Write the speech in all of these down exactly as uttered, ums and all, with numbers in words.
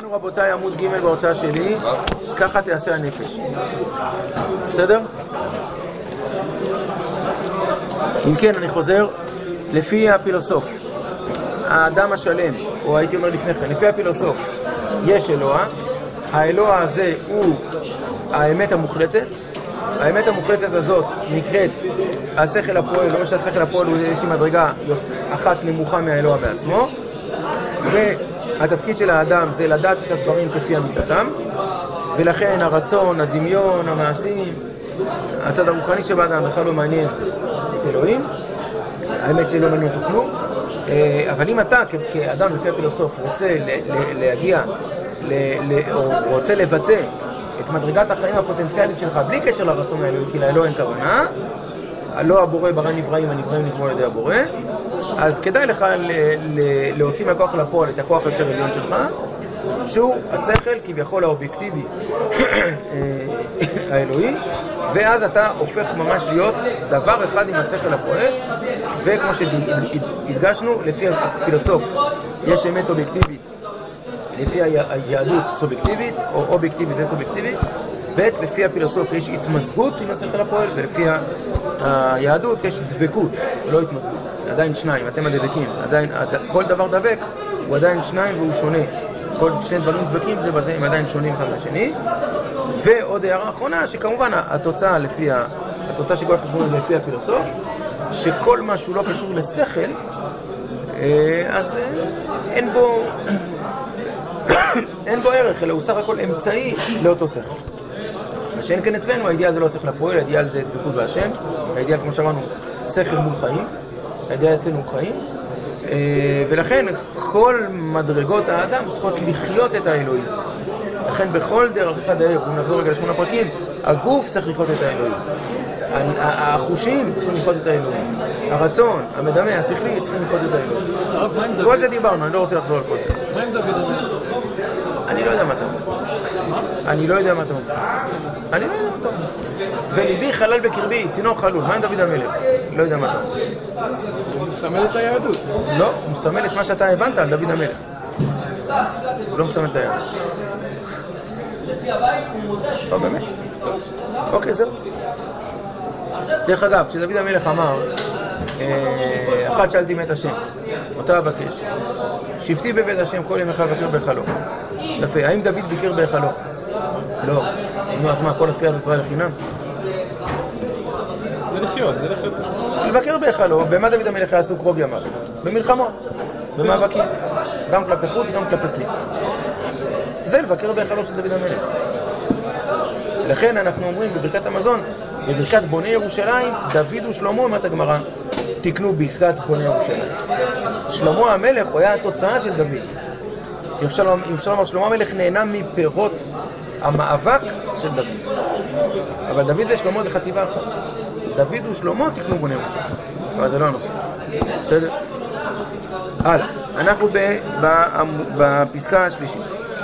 אנחנו רבותיי עמוד ג' בהוצאה שלי, ככה תעשה הנפש. בסדר? אם כן, אני חוזר, לפי הפילוסוף, האדם השלם, או הייתי אומר לפני כן, לפי הפילוסוף, יש אלוה, האלוה הזה הוא האמת המוחלטת, האמת המוחלטת הזאת נקראת השכל הפועל, או שהשכל הפועל הוא איזושהי מדרגה אחת נמוכה מהאלוה בעצמו, והתפקיד של האדם זה לדעת את הדברים כפי אמיתתם, ולכן הרצון, הדמיון, המעשים, הצד הרוחני שבאדם בכלל לא מעניין את אלוהים, האמת שלא מעניין אותו כלום, אבל אם אתה כאדם לפי הפילוסוף רוצה להגיע, או רוצה לבטא את מדרגת החיים הפוטנציאלית שלך בלי קשר לרצון האלוהי, כי לאלוה אין כוונה, לא הבורא ברא נבראים, הנבראים נבראו על ידי הבורא, אז כדאי לך להוציא מהכוח לפועל את הכוח היותר עליון שלך, שהוא השכל כביכול האובייקטיבי האלוהי, ואז אתה הופך ממש להיות דבר אחד עם השכל הפועל, וכמו שהדגשנו, לפי הפילוסוף יש אמת אובייקטיבית, לפי היהדות סובייקטיבית, או אובייקטיבית וסובייקטיבית, ב' לפי הפילוסוף יש התמזגות עם השכל הפועל, ולפי היהדות יש דבקות, לא התמזגות, עדיין שניים, אתם הדבקים, עדיין, כל דבר דבק הוא עדיין שניים והוא שונה, כל שני דברים דבקים זה בזה, הם עדיין שונים אחד מהשני. ועוד הערה אחרונה, שכמובן התוצאה לפי, התוצאה שכל החשבון זה לפי הפילוסוף, שכל מה שהוא לא קשור לשכל, אז אין בו אין בו ערך, אלא הוא סך הכל אמצעי לאותו שכל. מה שאין כאן אצלנו, האידיאל זה לא שכל הפועל, האידיאל זה דבקות בהשם, האידיאל כמו שאמרנו, שכל מול חיים, האידיאל אצלנו הוא חיים, ולכן כל מדרגות האדם צריכות לחיות את האלוהים. לכן בכל דרך אחד העיר, אם נחזור רגע לשמונה פרקים, הגוף צריך לחיות את האלוהים. החושים צריכים לחיות את האלוהים. הרצון, המדמה, השכלי צריכים לחיות את האלוהים. כל זה דיברנו, אני לא רוצה לחזור על כל זה. מה עם דוד המלך? אני לא יודע מה אתה אומר. אני לא יודע מה אתה אומר. אני לא יודע מה אתה אומר. וליבי חלל בקרבי, צינור חלול. מה עם דוד המלך? לא יודע מה אתה אומר. הוא מסמל את היהדות. לא, הוא מסמל את מה שאתה הבנת על דוד המלך. הוא לא מסמל את היהדות. לא, באמת. אוקיי, זהו. דרך אגב, כשדוד המלך אמר, אחת שאלתי מת השם, אותה אבקש, שבתי בבית השם כל יום אחד בקר בהיכלו. יפה, האם דוד ביקר בהיכלו? לא. נו, אז מה, כל הספירה הזאת תראה לחינם? זה לחיות, זה לחיות. לבקר בהיכלו, במה דוד המלך היה עסוק רוב ימיו? במלחמות, במאבקים, גם כלפי חוץ, גם כלפי פנים. זה לבקר בהיכלו של דוד המלך. לכן אנחנו אומרים בברכת המזון, בברכת בוני ירושלים, דוד ושלמה, אומרת הגמרא, תקנו ברכת בוני ירושלים. שלמה המלך הוא היה התוצאה של דוד. אם אפשר לומר, שלמה המלך נהנה מפירות המאבק של דוד. אבל דוד ושלמה זה חטיבה אחת. דוד ושלמה תקנו בוני ירושלים. אבל זה לא הנושא. בסדר? הלאה. אנחנו בפסקה השלישית.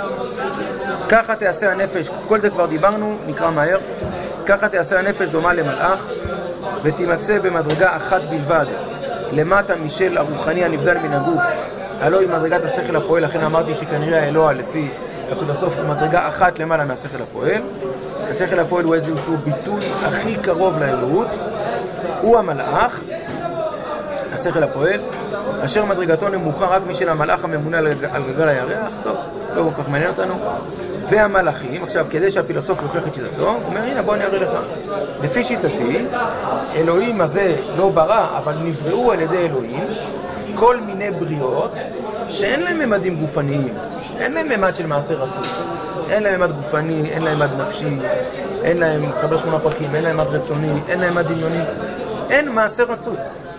ככה תעשה הנפש, כל זה כבר דיברנו, נקרא מהר. ככה תעשה הנפש דומה למלאך, ותימצא במדרגה אחת בלבד, למטה משל הרוחני הנבדל מן הגוף, הלא היא מדרגת השכל הפועל, לכן אמרתי שכנראה האלוה לפי הפילוסוף הוא מדרגה אחת למעלה מהשכל הפועל. השכל הפועל הוא איזשהו ביטוי הכי קרוב לאלוהות, הוא המלאך, השכל הפועל, אשר מדרגתו נמוכה רק משל המלאך הממונה על גלגל הירח, טוב, לא כל כך מעניין אותנו, והמלאכים. עכשיו, כדי שהפילוסוף יוכיח את שיטתו, הוא אומר, הנה, בוא אני אראה לך. לפי שיטתי, אלוהים הזה לא ברא, אבל נבראו על ידי אלוהים, כל מיני בריאות שאין להם ממדים גופניים, אין להם ממד של מעשה רצוי, אין להם ממד גופני, אין להם ממד נפשי, אין להם מתחבר שמונה פרקים, אין להם ממד רצוני, אין להם ממד דמיוני, אין מעשה רצוי.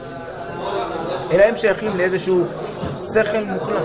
אלא הם שייכים לאיזשהו שכל מוחלט.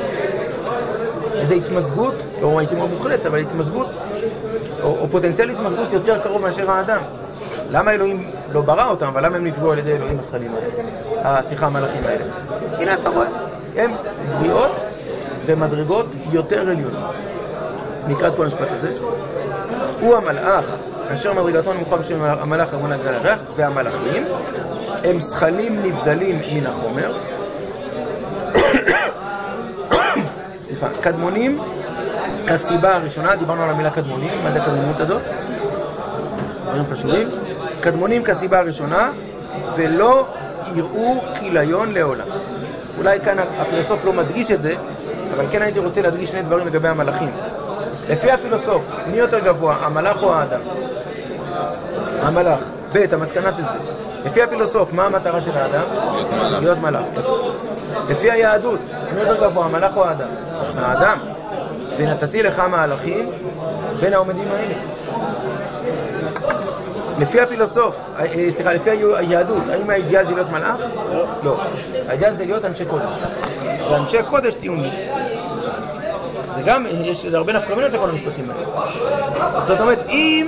איזו התמזגות, לא הייתי מאוד מוחלט, אבל התמזגות, או, או פוטנציאל התמזגות יותר קרוב מאשר האדם. למה אלוהים לא ברא אותם, אבל למה הם נפגעו על ידי אלוהים השכלים האלה? סליחה, המלאכים האלה. הנה אתה רואה, הם בריאות במדרגות יותר עליונות. נקרא את כל המשפט הזה. הוא המלאך, אשר מדרגתו נמוכה בשביל המלאך המונה גל הריח, והמלאכים הם שכלים נבדלים מן החומר. סליחה, קדמונים כסיבה הראשונה, דיברנו על המילה קדמונים, מה זה הקדמוניות הזאת? דברים חשובים. קדמונים כסיבה הראשונה, ולא יראו כיליון לעולם. אולי כאן הפילוסוף לא מדגיש את זה, אבל כן הייתי רוצה להדגיש שני דברים לגבי המלאכים. לפי הפילוסוף, מי יותר גבוה, המלאך או האדם? המלאך. ב' המסקנה של זה. לפי הפילוסוף, מה המטרה של האדם? להיות מלאך. לפי היהדות, מי יותר גבוה, המלאך או האדם? האדם. ונתתי לך מהלכים בין העומדים האלה. לפי הפילוסוף, סליחה, לפי היהדות, האם האידיאל זה להיות מלאך? לא. האידיאל זה להיות אנשי קודש. ואנשי קודש תהיו. זה גם, יש הרבה נפקמינות לכל המשפטים האלה. זאת אומרת, אם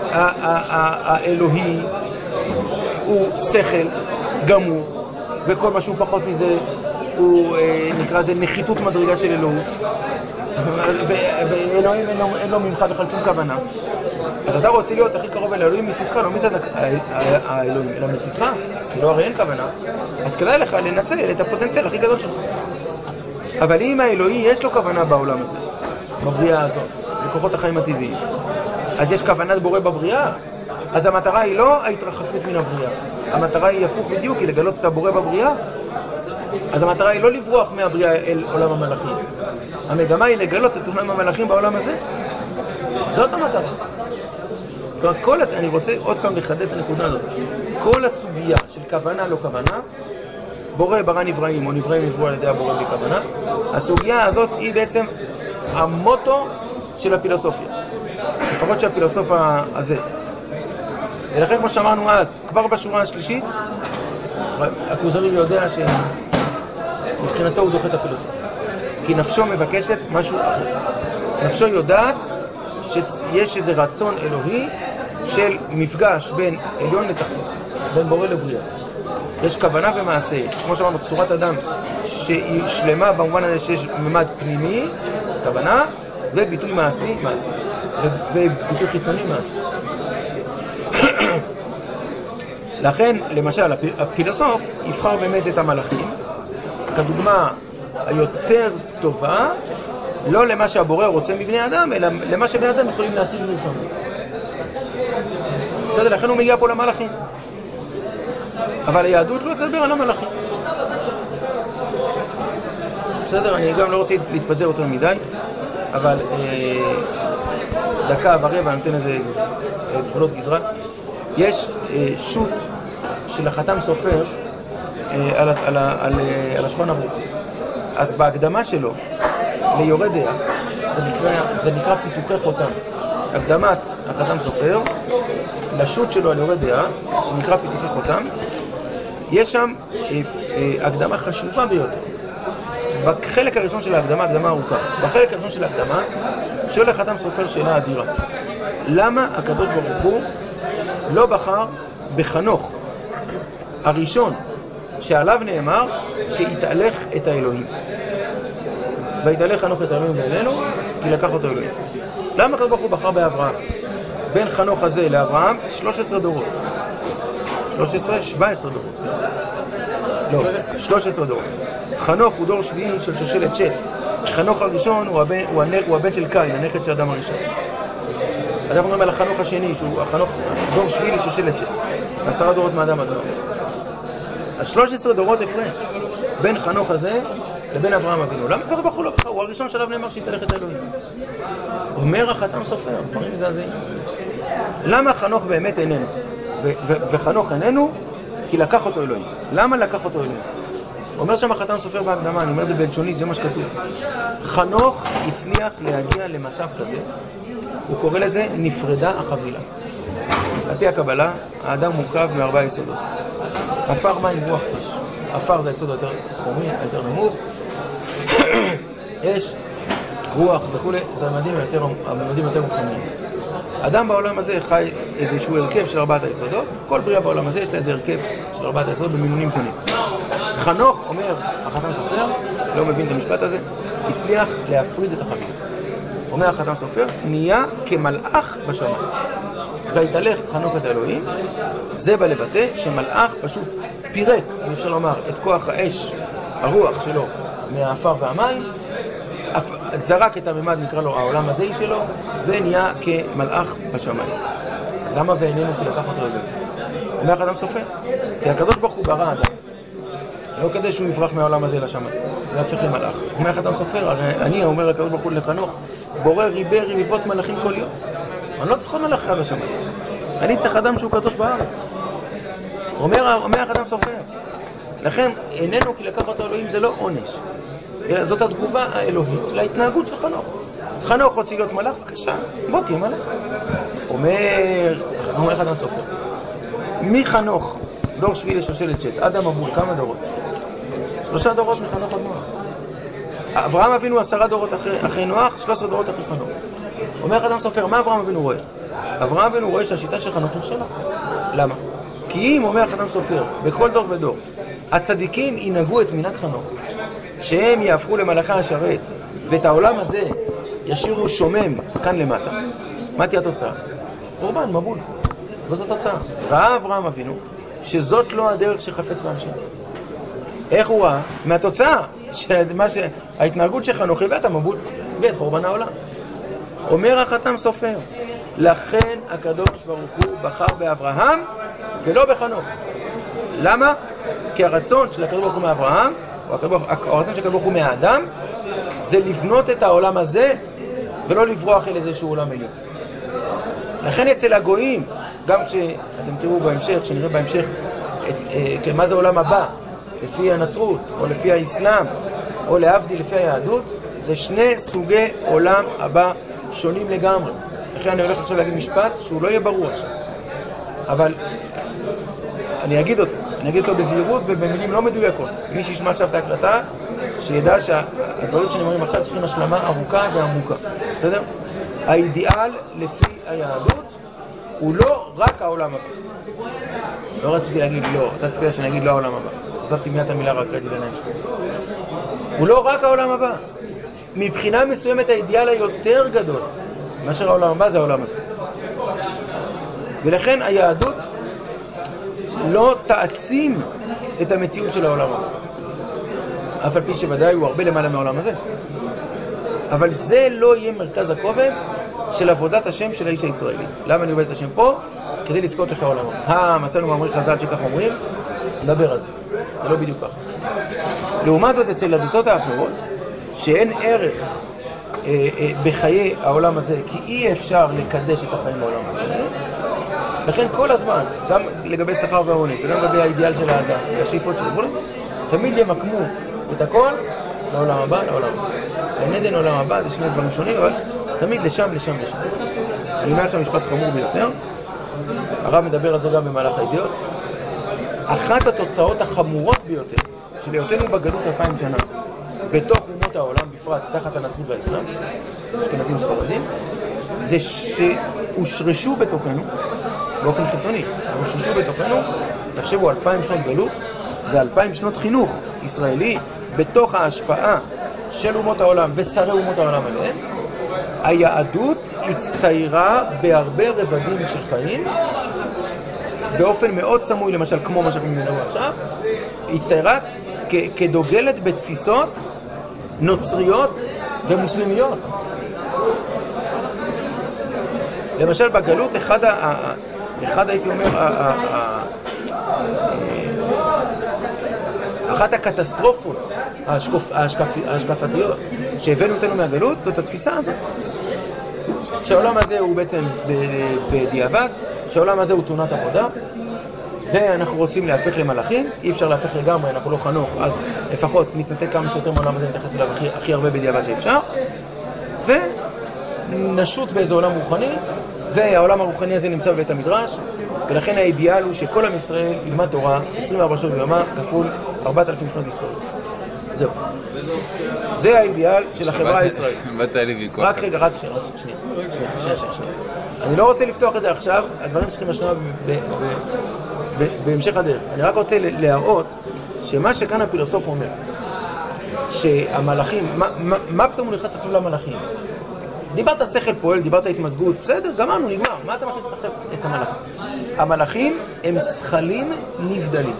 האלוהי הוא שכל גמור, וכל משהו פחות מזה הוא נקרא זה נחיתות מדרגה של אלוהות, ואלוהים אין לו ממך בכלל שום כוונה, אז אתה רוצה להיות הכי קרוב אל האלוהים מצדך, לא מצד האלוהים, אלא מצדך, כי לא הרי אין כוונה, אז כדאי לך לנצל את הפוטנציאל הכי גדול שלך. אבל אם האלוהי יש לו כוונה בעולם הזה, בבריאה הזאת, בכוחות החיים הטבעיים, אז יש כוונת בורא בבריאה, אז המטרה היא לא ההתרחקות מן הבריאה, המטרה היא הפוך בדיוק, היא לגלות את הבורא בבריאה. אז המטרה היא לא לברוח מהבריאה אל עולם המלאכים, המגמה היא לגלות את עולם המלאכים בעולם הזה. זאת המטרה. כלומר, כל, אני רוצה עוד פעם לחדד את הנקודה הזאת. כל הסוגיה של כוונה לא כוונה, בורא ברא נבראים או נבראים נבראו על ידי הבורא בלי כוונה, הסוגיה הזאת היא בעצם המוטו של הפילוסופיה, לפחות של הפילוסוף הזה. ולכן כמו שאמרנו אז, כבר בשורה השלישית הכוזרי יודע שמבחינתו הוא דוחה את הפילוסוף, כי נפשו מבקשת משהו אחר. נפשו יודעת שיש איזה רצון אלוהי של מפגש בין עליון לתחתון, בין בורא לבריאה. יש כוונה ומעשה, כמו שאמרנו, צורת אדם שהיא שלמה במובן הזה שיש ממד פנימי, כוונה, וביטוי מעשי, מעשי, וביטוי חיצוני, מעשי. לכן, למשל, הפילוסוף יבחר באמת את המלאכים, כדוגמה היותר טובה, לא למה שהבורא רוצה מבני אדם, אלא למה שבני אדם יכולים להשיג מרצונם. בסדר, לכן הוא מגיע פה למלאכים. אבל היהדות לא תדבר על המלאכים. בסדר, אני גם לא רוצה להתפזר יותר מדי, אבל אה, דקה ורבע, אני נותן איזה גבולות גזרה. יש אה, שוט של החתם סופר אה, על, על, על, על השולחן ערוך. אז בהקדמה שלו ליורה דעה, זה נקרא, זה נקרא פיתוחי חותם. הקדמת החתם סופר לשוט שלו על יורה דעה, שנקרא פיתוחי חותם, יש שם אה, אה, הקדמה חשובה ביותר. בחלק הראשון של ההקדמה, הקדמה ארוכה, בחלק הראשון של ההקדמה, שואל החתם סופר שאלה אדירה. למה הקדוש ברוך הוא לא בחר בחנוך הראשון שעליו נאמר שיתהלך את האלוהים? ויתהלך חנוך את האלוהים ואלינו, כי לקח אותו אלוהים. למה הקדוש ברוך הוא בחר באברהם? בין חנוך הזה לאברהם שלוש עשרה דורות. שלוש עשרה, שבע עשרה דורות. לא, שלוש עשרה דורות. חנוך הוא דור שביעי של שושלת שת. חנוך הראשון הוא הבן, הוא הנ... הוא הבן של קין, הנכד של אדם הראשון. אז אנחנו אומרים על החנוך השני, שהוא החנוך, דור שביעי לשושלת שת. עשרה דורות מאדם עד נוח. אז שלוש עשרה דורות הפרש בין חנוך הזה לבין אברהם אבינו. למה ככה בחור לא בחר? הוא הראשון שלב נאמר שיתהלך את אלוהים. אומר החתם סופר, דברים מזעזעים. למה חנוך באמת איננו? ו- ו- וחנוך איננו כי לקח אותו אלוהים. למה לקח אותו אלוהים? אומר שם החתם סופר בהקדמה, אני אומר את זה בלשונית, זה מה שכתוב. חנוך הצליח להגיע למצב כזה, הוא קורא לזה נפרדה החבילה. על פי הקבלה, האדם מורכב מארבעה יסודות. עפר, מים, רוח, אש. עפר זה היסוד היותר חומרי, היותר נמוך. אש, רוח וכו', זה הממדים היותר, הממדים היותר חומריים. אדם בעולם הזה חי איזשהו הרכב של ארבעת היסודות, כל בריאה בעולם הזה יש לה איזה הרכב של ארבעת היסודות במינונים שונים. חנוך, אומר החתם סופר, לא מבין את המשפט הזה, הצליח להפריד את החבילה. אומר החתם סופר, נהיה כמלאך בשמיים. והתהלך חנוך את האלוהים, זה בא לבטא שמלאך פשוט פירק, אם אפשר לומר, את כוח האש, הרוח שלו, מהאפר והמים, זרק את הממד, נקרא לו העולם הזה שלו, ונהיה כמלאך בשמיים. אז למה ואיננו כי לקח אותו לבן? אומר לך אדם סופר, כי הקדוש ברוך הוא ברא אדם, לא כדי שהוא יברח מהעולם הזה לשמיים, והפך למלאך. אומר לך אדם סופר, הרי אני אומר הקדוש ברוך הוא לחנוך, בורא ריבי רביבות מלאכים כל יום. אני לא צריך מלאך אחד בשמיים, אני צריך אדם שהוא קדוש בארץ. אומר, אומר לך אדם סופר, לכן איננו כי לקח אותו אלוהים זה לא עונש, זאת התגובה האלוהית להתנהגות של חנוך. חנוך רוצה להיות מלאך, בבקשה, בוא תהיה מלאך. אומר, אומר לך אדם סופר, מי חנוך, דור שביעי לשושלת שת, אדם מבול, כמה דורות? שלושה דורות מחנוך עד נוח. אברהם אבינו עשרה דורות אחרי, אחרי נוח, שלושה דורות אחרי חנוך. אומר לך אדם סופר, מה אברהם אבינו רואה? אברהם אבינו רואה שהשיטה של חנוך נכשלה. למה? כי אם, אומר לך אדם סופר, בכל דור ודור, הצדיקים ינהגו את מנהג חנוך, שהם יהפכו למלאכי השרת, ואת העולם הזה ישאירו שומם כאן למטה. מה תהיה התוצאה? חורבן, מבול. זאת התוצאה. ראה אברהם אבינו שזאת לא הדרך שחפץ בהמשך. איך הוא ראה? מהתוצאה, שמה ש... ההתנהגות של חנוך הבאת מבול, ואת חורבן העולם. אומר החתם סופר, לכן הקדוש ברוך הוא בחר באברהם ולא בחנוך. למה? כי הרצון של הקדוש ברוך הוא מאברהם, או הרצון של הקדוש ברוך הוא מהאדם, זה לבנות את העולם הזה ולא לברוח אל איזשהו עולם עליון. לכן אצל הגויים, גם כשאתם תראו בהמשך, כשנראה בהמשך את, אה, כן, מה זה עולם הבא, לפי הנצרות, או לפי האסלאם, או להבדיל לפי היהדות, זה שני סוגי עולם הבא שונים לגמרי. לכן אני הולך עכשיו להגיד משפט שהוא לא יהיה ברור עכשיו. אבל אני אגיד אותו, אני אגיד אותו בזהירות ובמילים לא מדויקות. מי שישמע עכשיו את ההקלטה, שידע שהדברים שנאמרים עכשיו צריכים השלמה ארוכה ועמוקה. בסדר? האידיאל לפי היהדות הוא לא רק העולם הבא. לא רציתי להגיד לא, אתה צפייה שאני אגיד לא העולם הבא. הוספתי מיד את המילה רק רציתי לעניין שלך. הוא לא רק העולם הבא. מבחינה מסוימת האידיאל היותר גדול מאשר העולם הבא זה העולם הזה. ולכן היהדות לא תעצים את המציאות של העולם הבא. אף על פי שוודאי הוא הרבה למעלה מהעולם הזה. אבל זה לא יהיה מרכז הכובד של עבודת השם של האיש הישראלי. למה אני עובד את השם פה? כדי לזכות את העולם. אה, מצאנו מאמרי חז"ל שכך אומרים, נדבר על זה. זה לא בדיוק ככה. לעומת זאת אצל הדתות האחרות, שאין ערך אה, אה, בחיי העולם הזה, כי אי אפשר לקדש את החיים בעולם הזה. לכן כל הזמן, גם לגבי שכר והעונג, וגם לגבי האידיאל של האדם, השאיפות שלו, תמיד ימקמו את הכל לעולם הבא, לעולם הבא. אין עדן עולם הבא, זה שני דברים שונים, אבל תמיד לשם, לשם, לשם. אני אומר עכשיו משפט חמור ביותר, הרב מדבר על זה גם במהלך הידיעות. אחת התוצאות החמורות ביותר של היותנו בגלות אלפיים שנה, בתוך אומות העולם, בפרט תחת הנצרות והאסלאם, אשכנזים וספרדים, זה שהושרשו בתוכנו, באופן חיצוני, הושרשו בתוכנו, תחשבו, אלפיים שנות גלות, ואלפיים שנות חינוך ישראלי, בתוך ההשפעה של אומות העולם ושרי אומות העולם עליהם, היהדות הצטיירה בהרבה רבדים של חיים, באופן מאוד סמוי, למשל כמו מה שאנחנו מדברים עכשיו, הצטיירה כ- כדוגלת בתפיסות נוצריות ומוסלמיות. למשל בגלות, אחד, ה- אחד הייתי אומר, ה- ה- ה- אחת הקטסטרופות ההשקפ, ההשקפ, ההשקפתיות שהבאנו אותנו מהגלות, זאת התפיסה הזאת. שהעולם הזה הוא בעצם בדיעבד, שהעולם הזה הוא תאונת עבודה, ואנחנו רוצים להפך למלאכים, אי אפשר להפך לגמרי, אנחנו לא חנוך, אז לפחות נתנתק כמה שיותר מהעולם הזה, נתייחס אליו הכי, הכי הרבה בדיעבד שאפשר, ונשוט באיזה עולם רוחני, והעולם הרוחני הזה נמצא בבית המדרש, ולכן האידיאל הוא שכל עם ישראל ילמד תורה עשרים וארבע שעות ביממה כפול ארבעת אלפים שנות היסטוריה. זהו. זה האידיאל של החברה הישראלית. באת לי ויכוח. רק רגע, רק שנייה, שנייה, שנייה, שנייה. אני לא רוצה לפתוח את זה עכשיו, הדברים צריכים השניה בהמשך הדרך. אני רק רוצה להראות שמה שכאן הפילוסוף אומר, שהמלאכים, מה פתאום הוא נכנס עכשיו למלאכים? דיברת שכל פועל, דיברת התמזגות, בסדר, גמרנו, נגמר. מה אתה מכניס עכשיו את המלאכים? המלאכים הם שכלים נבדלים.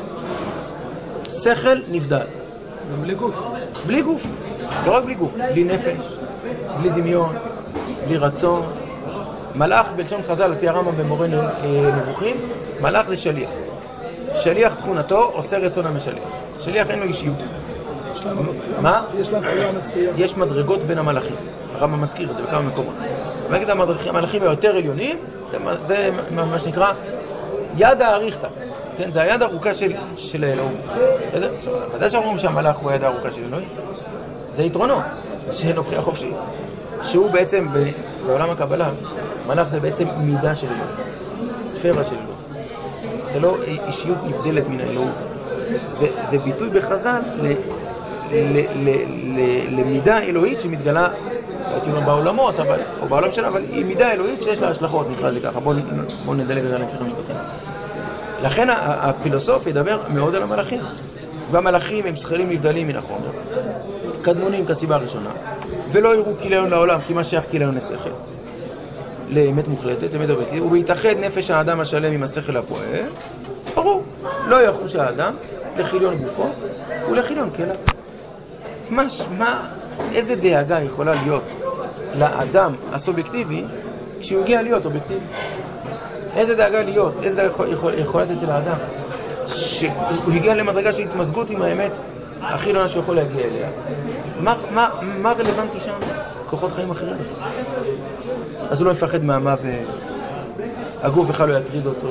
שכל נבדל. בלי גוף. בלי גוף. לא רק בלי גוף, בלי נפש, בלי דמיון, בלי רצון. מלאך בלשון חז"ל, על פי הרמב"ם במורה נבוכים, מלאך זה שליח. שליח תכונתו עושה רצון המשליח. שליח אין לו אישיות. מה? יש להם בחירה מסוים. יש מדרגות בין המלאכים. הרמב"ם מזכיר את זה בכמה מקומות. נגיד המלאכים היותר עליונים, זה מה שנקרא יד האריכתא. כן, זה היד הארוכה של, של האלוהים. בסדר? ודאי שאומרים שהמלאך הוא היד הארוכה של אלוהים. זה יתרונו, שאין בחירה חופשית. שהוא בעצם, בעולם הקבלה, מלאך זה בעצם מידה של אלוהים. ספירה של אלוהים. זה לא אישיות נבדלת מן האלוהות. זה, זה ביטוי בחז"ל ל, ל, ל, ל, למידה אלוהית שמתגלה, הייתי אומר בעולמות, אבל, או בעולם שלה, אבל היא מידה אלוהית שיש לה השלכות, נקרא לזה ככה. בואו בוא נדלג רגע להמשיך המשפטים. לכן הפילוסוף ידבר מאוד על המלאכים. והמלאכים הם שכלים נבדלים מן החומר. קדמונים כסיבה הראשונה. ולא יראו כיליון לעולם, כי מה שייך כיליון לשכל. לאמת מוחלטת, אמת אמיתית, ובהתאחד נפש האדם השלם עם השכל הפועל, ברור, לא יחוש האדם לחיליון גופו ולחיליון כליו. מה, מה, איזה דאגה יכולה להיות לאדם הסובייקטיבי כשהוא הגיע להיות אובייקטיבי? איזה דאגה להיות, איזה דאגה יכול, יכול, יכולת אצל האדם שהוא הגיע למדרגה של התמזגות עם האמת הכי לא שהוא יכול להגיע אליה. מה, מה, מה רלוונטי שם? כוחות חיים אחרים. אז הוא לא יפחד מהמוות, הגוף בכלל לא יטריד אותו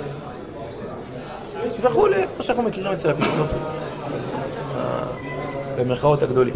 וכו', כמו שאנחנו מכירים אצל הפילוסופים במרכאות הגדולים.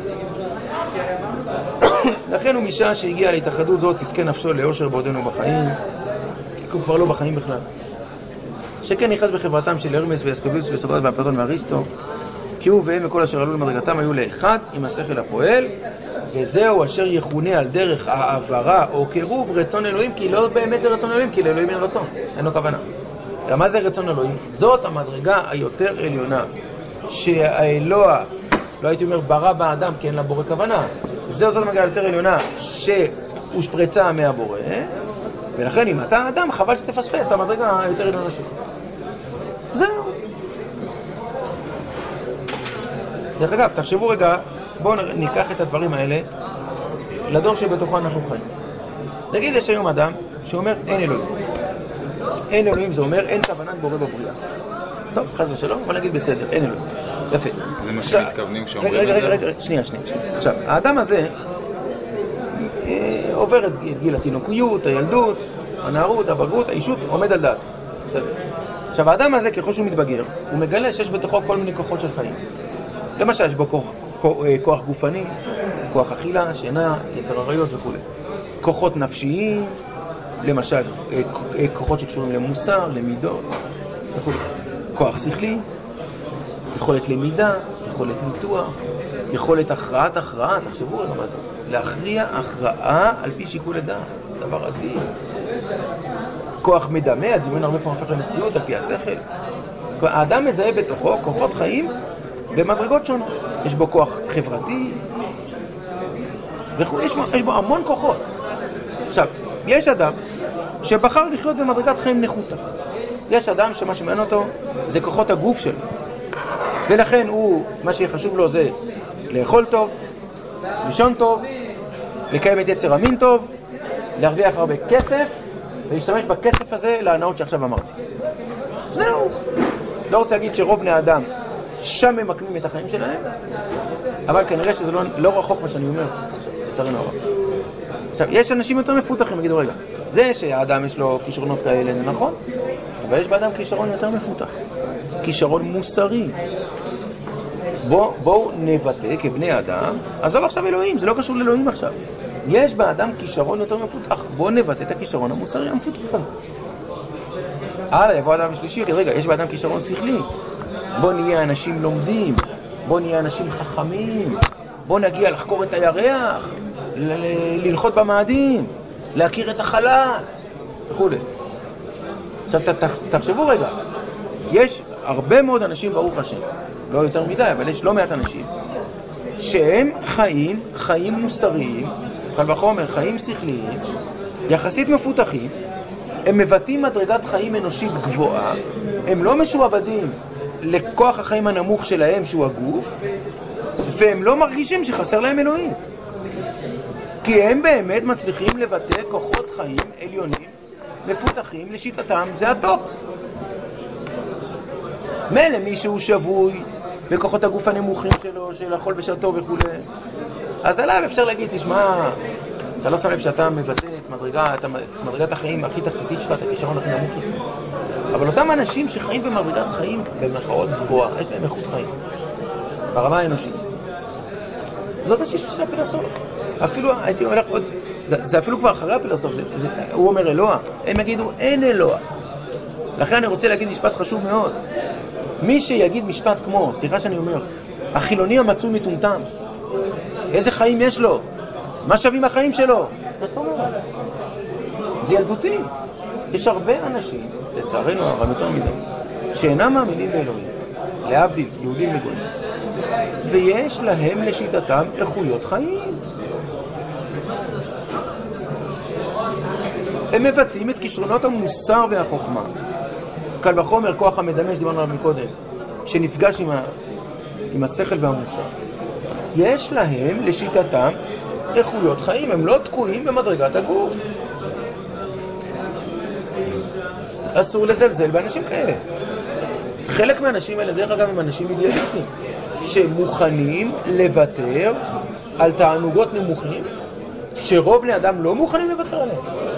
לכן הוא משעה שהגיע להתאחדות זאת תזכה נפשו לאושר בעודנו בחיים, כי הוא כבר לא בחיים בכלל. שכן נכנס בחברתם של הרמס ואסקוביוס וסוקרטס ואפלטון ואריסטו, כי הוא והם וכל אשר עלו למדרגתם היו לאחד עם השכל הפועל, וזהו אשר יכונה על דרך העברה או קירוב רצון אלוהים, כי לא באמת זה רצון אלוהים, כי לאלוהים אין רצון, אין לו כוונה. אלא מה זה רצון אלוהים? זאת המדרגה היותר עליונה, שהאלוה, לא הייתי אומר ברא באדם, כי אין לה בורא כוונה, זהו זאת המדרגה היותר עליונה שהושפרצה מהבורא, ולכן אם אתה אדם, חבל שתפספס את המדרגה היותר עליונה שלך. זהו. דרך אגב, תחשבו רגע, בואו ניקח את הדברים האלה לדור שבתוכו אנחנו חיים. נגיד, יש היום אדם שאומר אין אלוהים. אין אלוהים זה אומר אין כוונת בורא בבריאה. טוב, חד ושלום, אבל נגיד בסדר, אין אלוהים. יפה. זה מה שמתכוונים שאומרים רגע, את זה? רגע, רגע, שנייה, שנייה. עכשיו, האדם הזה אה, עובר את גיל התינוקיות, הילדות, הנערות, הבגרות, האישות, עומד על דעת. בסדר. עכשיו, האדם הזה, ככל שהוא מתבגר, הוא מגלה שיש בתוכו כל מיני כוחות של חיים. למשל, יש בו כוח, כוח, כוח גופני, כוח אכילה, שינה, יצר עריות וכו'. כוחות נפשיים, למשל, כוחות שקשורים למוסר, למידות וכו'. כוח שכלי, יכולת למידה, יכולת ניתוח, יכולת הכרעת הכרעה, תחשבו רגע מה זה. להכריע הכרעה על פי שיקול הדעת, דבר עדין. כוח מדמה, הדיון הרבה פעמים הופך למציאות על פי השכל. האדם מזהה בתוכו כוחות חיים במדרגות שונות. יש בו כוח חברתי וכו', יש, יש בו המון כוחות. עכשיו, יש אדם שבחר לחיות במדרגת חיים נחותה. יש אדם שמה שמעניין אותו זה כוחות הגוף שלו. ולכן הוא, מה שחשוב לו זה לאכול טוב, לישון טוב, לקיים את יצר המין טוב, להרוויח הרבה כסף, ולהשתמש בכסף הזה להנאות שעכשיו אמרתי. זהו. לא רוצה להגיד שרוב בני האדם שם ממקמים את החיים שלהם, אבל כנראה שזה לא, לא רחוק מה שאני אומר, לצערנו הרב. עכשיו, יש אנשים יותר מפותחים, יגידו רגע, זה שהאדם יש לו כישרונות כאלה, זה נכון, אבל יש באדם כישרון יותר מפותח, כישרון מוסרי. בואו בוא נבטא כבני אדם, עזוב עכשיו אלוהים, זה לא קשור לאלוהים עכשיו. יש באדם כישרון יותר מפותח, בואו נבטא את הכישרון המוסרי המפותח הזה. הלאה, יבוא אדם שלישי, רגע, יש באדם כישרון שכלי. בואו נהיה אנשים לומדים, בואו נהיה אנשים חכמים, בואו נגיע לחקור את הירח, ל- ללחוץ במאדים, להכיר את החלל, וכו'. עכשיו, ת- ת- תחשבו רגע, יש הרבה מאוד אנשים, ברוך השם, לא יותר מדי, אבל יש לא מעט אנשים, שהם חיים, חיים מוסריים, קל וחומר, חיים שכליים, יחסית מפותחים, הם מבטאים מדרגת חיים אנושית גבוהה, הם לא משועבדים לכוח החיים הנמוך שלהם שהוא הגוף, והם לא מרגישים שחסר להם אלוהים. כי הם באמת מצליחים לבטא כוחות חיים עליונים מפותחים לשיטתם, זה הטופ. מילא מישהו שבוי בכוחות הגוף הנמוכים שלו, של החול בשעתו וכו', אז עליו אפשר להגיד, תשמע, אתה לא שם לב שאתה מבטא את מדרגה, את מדרגת החיים הכי תחתיתית שלך, את הכישרון הכי נמוך שלך. אבל אותם אנשים שחיים במדרגת חיים במרכאות גבוהה, יש להם איכות חיים ברמה האנושית, זאת השיטה של הפילוסוף. אפילו, הייתי אומר לך עוד, זה, זה אפילו כבר אחרי הפילוסוף, זה, זה, הוא אומר אלוה, הם יגידו אין אלוה. לכן אני רוצה להגיד משפט חשוב מאוד. מי שיגיד משפט כמו, סליחה שאני אומר, החילוני המצוי מטומטם, איזה חיים יש לו? מה שווים החיים שלו? מה זאת אומרת? זה ילדותי. יש הרבה אנשים, לצערנו הרב יותר מדי, שאינם מאמינים באלוהים, להבדיל, יהודים מגויים, ויש להם לשיטתם איכויות חיים. הם מבטאים את כישרונות המוסר והחוכמה. קל וחומר, כוח המדמה שדיברנו עליו מקודם, שנפגש עם, ה... עם השכל והמוסר. יש להם לשיטתם איכויות חיים, הם לא תקועים במדרגת הגוף. אסור לזלזל באנשים כאלה. חלק מהאנשים האלה, דרך אגב, הם אנשים אידיאליסטים, שמוכנים לוותר על תענוגות נמוכים, שרוב בני אדם לא מוכנים לוותר עליהם.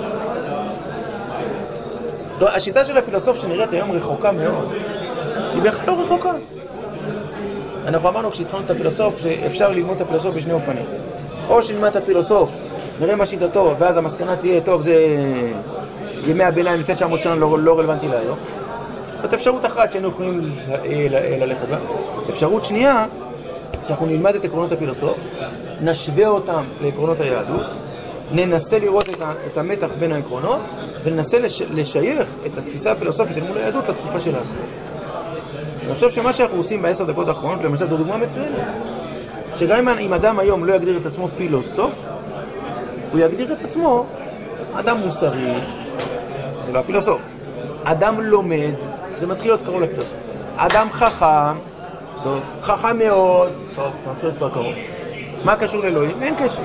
השיטה של הפילוסוף שנראית היום רחוקה מאוד, היא בכלל לא רחוקה. אנחנו אמרנו כשהתחלנו את הפילוסוף שאפשר ללמוד את הפילוסוף בשני אופנים. או שנלמד את הפילוסוף, נראה מה שיטתו, ואז המסקנה תהיה, טוב, זה ימי הביניים לפני תשע מאות שנה לא, לא רלוונטי להיום. זאת אפשרות אחת שהיינו יכולים ללכת בה. אפשרות שנייה, שאנחנו נלמד את עקרונות הפילוסוף, נשווה אותם לעקרונות היהדות, ננסה לראות את, ה, את המתח בין העקרונות, וננסה לש, לשייך את התפיסה הפילוסופית אל מול היהדות לתקופה שלנו. אני חושב שמה שאנחנו עושים בעשר דקות האחרונות, למשל, זו דוגמה מצוינת. שגם אם אדם היום לא יגדיר את עצמו פילוסוף, הוא יגדיר את עצמו אדם מוסרי, זה לא הפילוסוף. אדם לומד, זה מתחיל להיות קרוב לפילוסוף. אדם חכם, טוב, חכם מאוד, טוב, מתחיל להיות כבר קרוב. מה קשור לאלוהים? אין קשר.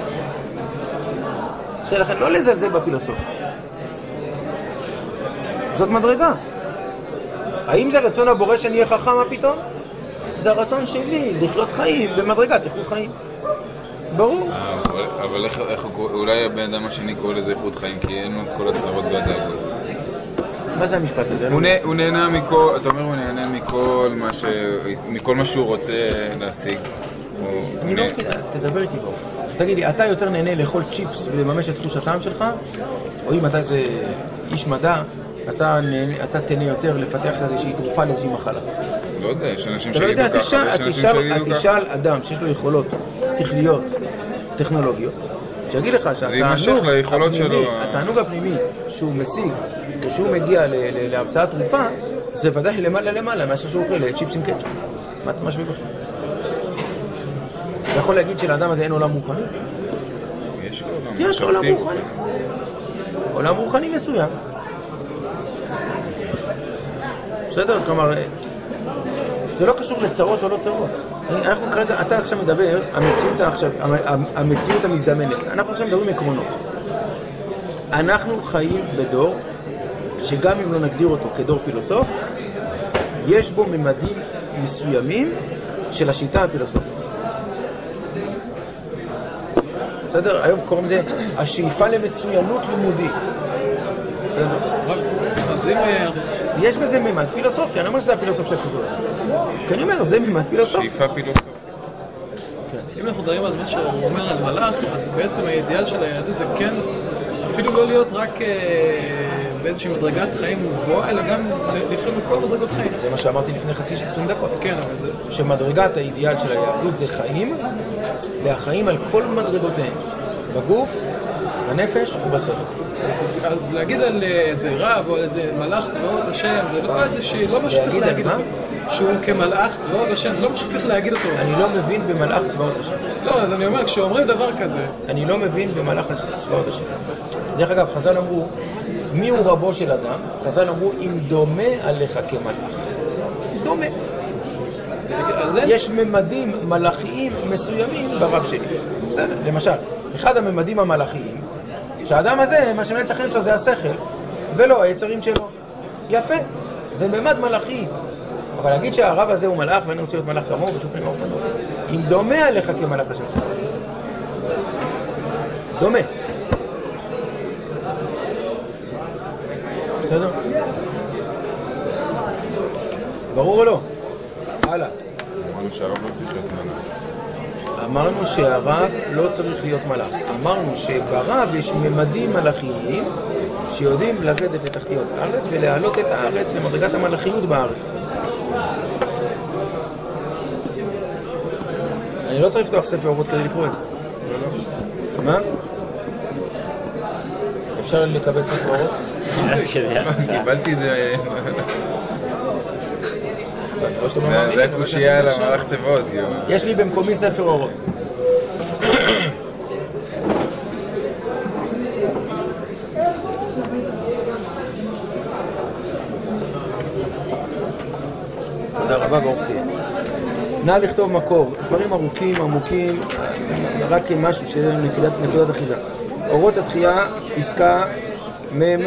לכן לא לזלזל בפילוסוף. זאת מדרגה. האם זה רצון הבורא שאני אהיה חכם? מה פתאום? זה הרצון שלי לחיות חיים במדרגת איכות חיים. ברור. אבל איך אולי הבן אדם השני קורא לזה איכות חיים, כי אין לו את כל הצרות והדאגות. מה זה המשפט הזה? הוא נהנה מכל, אתה אומר הוא נהנה מכל מה ש... מכל מה שהוא רוצה להשיג. אני לא מבין, תדבר איתי בו. תגיד לי, אתה יותר נהנה לאכול צ'יפס ולממש את תחוש הטעם שלך? או אם אתה איזה איש מדע, אז אתה, אתה תהנה יותר לפתח איזושהי תרופה לאיזושהי מחלה. לא יודע, יש אנשים שיגידו ככה. אז תשאל אדם שיש לו יכולות שכליות, טכנולוגיות, שיגיד לך שהתענוג הפנימי שהוא משיג כשהוא מגיע להמצאת תרופה, זה ודאי למעלה למעלה מאשר שהוא אוכל צ'יפסים קטשופ. מה אתה משווה בכלל? אתה יכול להגיד שלאדם הזה אין עולם רוחני? יש לו עולם רוחני. עולם רוחני מסוים. בסדר? כלומר, זה לא קשור לצרות או לא צרות. אנחנו כרגע, אתה עכשיו מדבר, המציאות, עכשיו, המציאות המזדמנת. אנחנו עכשיו מדברים עקרונות. אנחנו חיים בדור שגם אם לא נגדיר אותו כדור פילוסוף, יש בו ממדים מסוימים של השיטה הפילוסופית. בסדר? היום קוראים לזה השאיפה למצוינות לימודית. בסדר? אז אם... יש בזה ממד פילוסופיה, אני אומר שזה הפילוסוף של כזאת. כי אני אומר, זה ממד פילוסופיה. שאיפה פילוסופיה. אם אנחנו מדברים על מה שהוא אומר על מלאך, אז בעצם האידיאל של היהדות זה כן, אפילו לא להיות רק באיזושהי מדרגת חיים גבוהה, אלא גם לחיות בכל מדרגות חיים. זה מה שאמרתי לפני חצי עשרים דקות. כן, אבל זה... שמדרגת האידיאל של היהדות זה חיים, והחיים על כל מדרגותיהם. בגוף, בנפש ובשכל. אז להגיד על איזה רב או על איזה מלאך צבאות השם, זה לא איזה שהיא, לא מה שצריך להגיד אותו. שהוא כמלאך צבאות השם, זה לא מה שצריך להגיד אותו. אני לא מבין במלאך צבאות השם. לא, אז אני אומר, כשאומרים דבר כזה... אני לא מבין במלאך צבאות השם. דרך אגב, חז"ל אמרו, מי הוא רבו של אדם? חז"ל אמרו, אם דומה עליך כמלאך. דומה. יש ממדים מלאכיים מסוימים ברב שלי. בסדר, למשל, אחד הממדים המלאכיים, שהאדם הזה, מה שמנהל את החיים שלו זה השכל, ולא היצרים שלו. יפה, זה ממד מלאכי. אבל להגיד שהרב הזה הוא מלאך ואני רוצה להיות מלאך כמוהו בשום פנים ואופן לא. אם דומה עליך כמלאך השם צבאות. דומה. בסדר? ברור או לא? הלאה. אמרנו שהרב לא צריך להיות מלאך. אמרנו שהרב לא צריך להיות מלאך. אמרנו שברב יש ממדים מלאכיים שיודעים לרדת לתחתיות הארץ ולהעלות את הארץ למדרגת המלאכיות בארץ. אני לא צריך לפתוח ספר אורות כדי לקרוא את זה. מה? אפשר לקבל ספר אורות? קיבלתי את זה... זה זה הקושייה על המלאך תיבות. יש לי במקומי ספר אורות. תודה רבה ברוך תהיה. נא לכתוב מקור, דברים ארוכים, עמוקים, רק כמשהו שיהיה לנו נקודת אחיזה. אורות התחייה, פסקה מם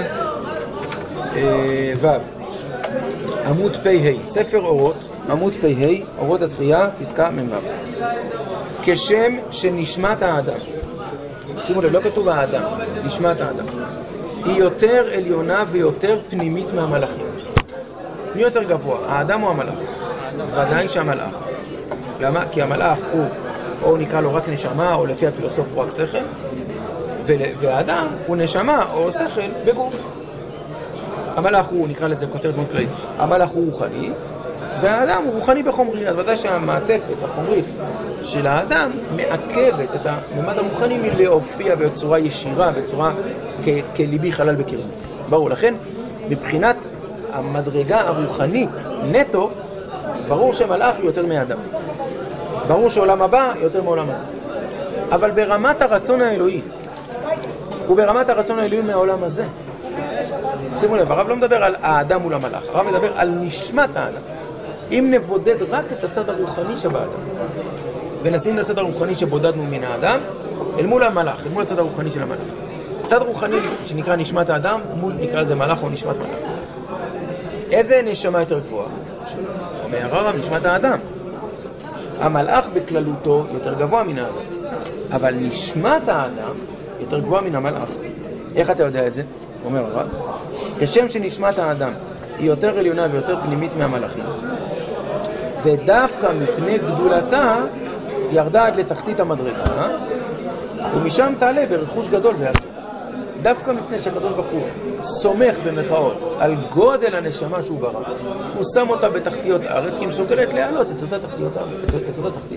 ו' עמוד פ"ה, ספר אורות, עמוד פ"ה, אורות התחייה, פסקה מם ו'. כשם שנשמת האדם, שימו לב, לא כתוב האדם, נשמת האדם, היא יותר עליונה ויותר פנימית מהמלאכים. מי יותר גבוה, האדם או המלאך? ודאי שהמלאך. למה? כי המלאך הוא, או נקרא לו רק נשמה, או לפי הפילוסוף הוא רק שכל, והאדם הוא נשמה או שכל בגוף. המלאך הוא, נקרא לזה כותרת מאוד כללית, המלאך הוא רוחני, והאדם הוא רוחני בחומרי. אז ודאי שהמעטפת החומרית של האדם מעכבת את הממד הרוחני מלהופיע בצורה ישירה, בצורה כליבי חלל בקרבי. ברור, לכן מבחינת המדרגה הרוחנית נטו, ברור שמלאך הוא יותר מאדם. ברור שעולם הבא יותר מעולם הזה. אבל ברמת הרצון האלוהי, וברמת הרצון האלוהי מהעולם הזה, שימו לב, הרב לא מדבר על האדם מול המלאך, הרב מדבר על נשמת האדם. אם נבודד רק את הצד הרוחני שבאדם, ונשים את הצד הרוחני שבודדנו מן האדם, אל מול המלאך, אל מול הצד הרוחני של המלאך. צד רוחני שנקרא נשמת האדם, מול נקרא לזה מלאך או נשמת מלאך. איזה נשמה יותר גבוהה? אומר הרב, נשמת האדם. המלאך בכללותו יותר גבוה מן האדם, אבל נשמת האדם יותר גבוה מן המלאך. איך אתה יודע את זה? אומר הרב, כשם שנשמת האדם היא יותר עליונה ויותר פנימית מהמלאכים, ודווקא מפני גדולתה ירדה עד לתחתית המדרגה, ומשם תעלה ברכוש גדול ועצום. דווקא מפני שהקדוש ברוך הוא סומך במחאות על גודל הנשמה שהוא ברא, הוא שם אותה בתחתיות הארץ, כי היא מסוגלת להעלות את אותה תחתיות הארץ, את אותה תחתית.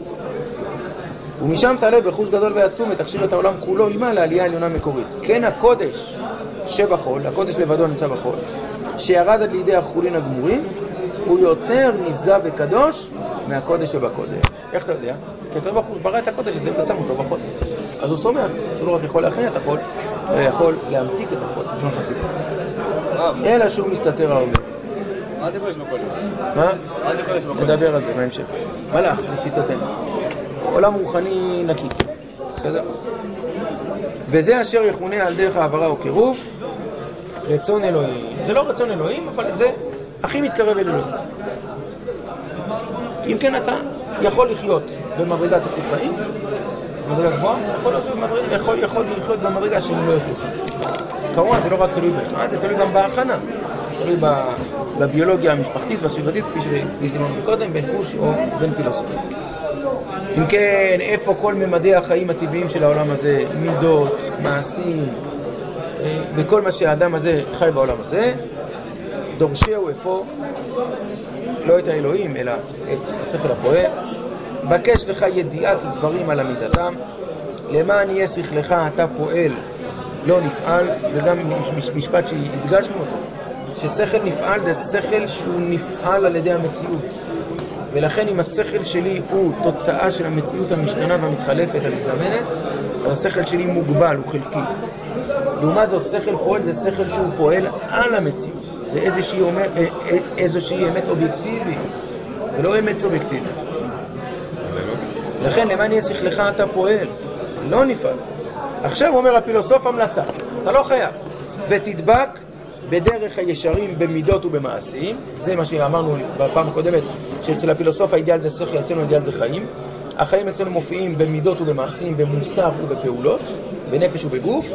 ומשם תעלה ברכוש גדול ועצום ותכשיר את העולם כולו עימה לעלייה עליונה מקורית. כן הקודש שבחול, הקודש לבדו נמצא בחול, שירד עד לידי החולין הגמורים, הוא יותר נשגב וקדוש מהקודש שבקודש. איך אתה יודע? כי הקדוש ברוך הוא ברא את הקודש הזה ושם אותו בחול. אז הוא סומך שהוא לא רק יכול להכין את החול, אלא יכול להמתיק את החול, בשביל חסיד. אלא שהוא מסתתר הרבה. מה זה קודש בקודש? מה? מה זה קודש בקודש? נדבר על זה בהמשך. מלאך, לשיטתנו. עולם רוחני נקי. בסדר? וזה אשר יכונה על דרך העברה או קירוב, רצון אלוהים. זה לא רצון אלוהים, אבל זה הכי מתקרב אל אלוהים. אם כן אתה יכול לחיות במדרגת איכות חיים, במדרגה גבוהה, יכול, יכול, יכול לחיות במדרגה שאני לא יכול. כמובן, זה לא רק תלוי בך, זה תלוי גם בהכנה. תלוי בביולוגיה המשפחתית והסביבתית, כפי שדיברנו קודם, בין כוש או בין פילוסופיה. אם כן, איפה כל ממדי החיים הטבעיים של העולם הזה, מידות, מעשים, וכל מה שהאדם הזה חי בעולם הזה, דורשהו איפה, לא את האלוהים, אלא את השכל הפועל. בקש לך ידיעת דברים על עמידתם, למען יהיה שכלך אתה פועל, לא נפעל. זה גם משפט שהדגשנו אותו, ששכל נפעל זה שכל שהוא נפעל על ידי המציאות. ולכן אם השכל שלי הוא תוצאה של המציאות המשתנה והמתחלפת המזדמנת, אז השכל שלי מוגבל, הוא חלקי. לעומת זאת, שכל פועל זה שכל שהוא פועל על המציאות. זה איזושהי, אומר, איזושהי אמת אובייקטיבית, זה לא אמת סובייקטיבית. לכן למען יהיה שכלך אתה פועל, לא נפעל. עכשיו אומר הפילוסוף המלצה, אתה לא חייב. ותדבק בדרך הישרים במידות ובמעשים, זה מה שאמרנו בפעם הקודמת, שאצל הפילוסוף האידיאל זה שכל, אצלנו האידיאל זה חיים. החיים אצלנו מופיעים במידות ובמעשים, במוסר ובפעולות, בנפש ובגוף.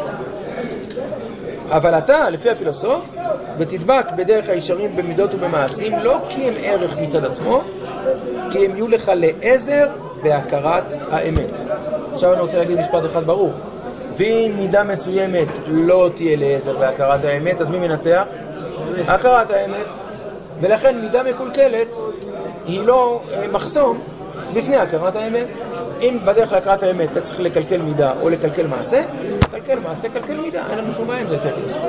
אבל אתה, לפי הפילוסוף, ותדבק בדרך הישרים במידות ובמעשים, לא כי הם ערך מצד עצמו, כי הם יהיו לך לעזר בהכרת האמת. עכשיו אני רוצה להגיד משפט אחד ברור. ואם מידה מסוימת לא תהיה לעזר בהכרת האמת, אז מי מנצח? הכרת האמת. ולכן מידה מקולקלת היא לא מחסום בפני הכרת האמת. אם בדרך להכרת האמת אתה צריך לקלקל מידה או לקלקל מעשה, קלקל מעשה, קלקל מידה, אין לנו שום בעיה עם זה.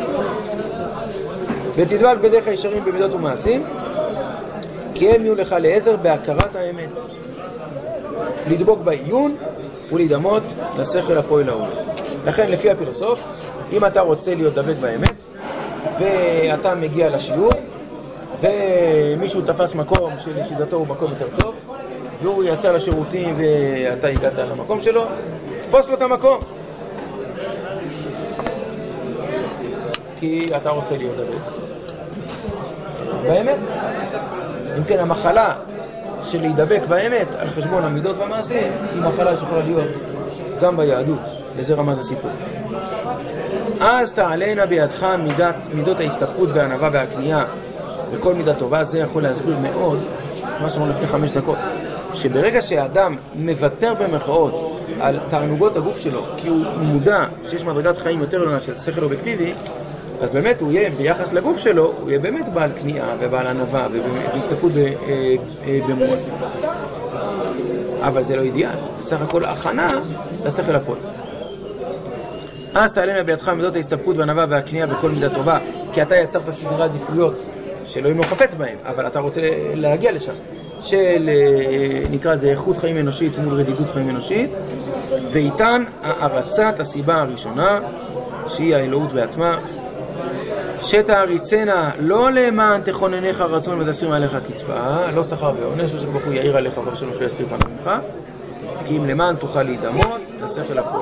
ותדבק בדרך הישרים במידות ומעשים, כי הם יהיו לך לעזר בהכרת האמת. לדבוק בעיון ולהידמות לשכל הפועל ההוא. לכן לפי הפילוסוף, אם אתה רוצה להיות דבק באמת, ואתה מגיע לשיעור, ומישהו תפס מקום שלשיטתו הוא מקום יותר טוב, והוא יצא לשירותים ואתה הגעת למקום שלו, תפוס לו את המקום. כי אתה רוצה להיות דבק באמת. אם כן, המחלה של להידבק באמת על חשבון המידות והמעשים היא מחלה שיכולה להיות גם ביהדות. וזה רמז הסיפור. אז תעלנה בידך מידת, מידות ההסתפקות והענווה והקנייה וכל מידה טובה. זה יכול להסביר מאוד מה שאמרנו לפני חמש דקות, שברגע שהאדם מוותר במחאות על תענוגות הגוף שלו כי הוא מודע שיש מדרגת חיים יותר עליונה של שכל אובייקטיבי, אז באמת הוא יהיה ביחס לגוף שלו, הוא יהיה באמת בעל קנייה ובעל ענווה והסתפקות במועט. אבל זה לא אידיאל, בסך הכל הכנה לשכל הפועל. אז תעלנה בידך מידות ההסתפקות והענווה והקנייה בכל מידה טובה, כי אתה יצרת סדרי עדיפויות שאלוהים לא חפץ בהם, אבל אתה רוצה להגיע לשם, של נקרא את זה איכות חיים אנושית מול רדידות חיים אנושית, ואיתן הערצת הסיבה הראשונה שהיא האלוהות בעצמה, שתעריצנה לא למען תכונניך רצון ותסיר מעליך קצבה, לא שכר ועונש, ושברוך הוא יאיר עליך ורשום שלא יסתיר פניו ממך, כי אם למען תוכל להידמות לשכל הפועל.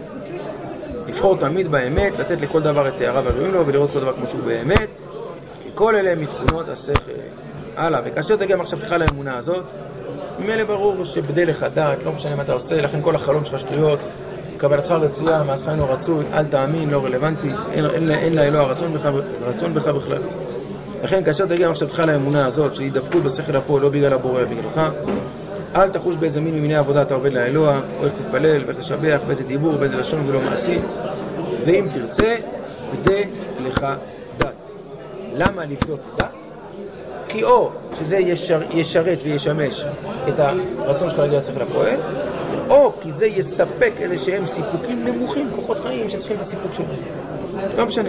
לבחור תמיד באמת, לתת לכל דבר את תאריו הראויים לו ולראות כל דבר כמו שהוא באמת, כי כל אלה מתכונות השכל. הלאה, וכאשר תגיע מחשבתך לאמונה הזאת, ממילא ברור שבדי לך דעת, לא משנה מה אתה עושה, לכן כל החלום שלך שטויות, קבלתך רצויה, מעשך אינו רצוי, אל תאמין, לא רלוונטי, אין, אין, אין לה אלוה הרצון בך, רצון בך בכלל. לכן כאשר תגיע מחשבתך לאמונה הזאת, שהיא דבקות בשכל הפועל, לא בגלל הבורא אלא בגללך, אל תחוש באיזה מין ממיני עבודה אתה עובד לאלוה, או איך תתפלל, ואיך תשבח, באיזה דיבור, באיזה לשון ולא מעשי. ואם תרצה, בדי לך דת. למה לבדוק דת? כי או שזה ישר, ישרת וישמש את הרצון שלך להגיע לשכל הפועל, או כי זה יספק איזה שהם סיפוקים נמוכים, כוחות חיים שצריכים את הסיפוק שלהם. לא משנה.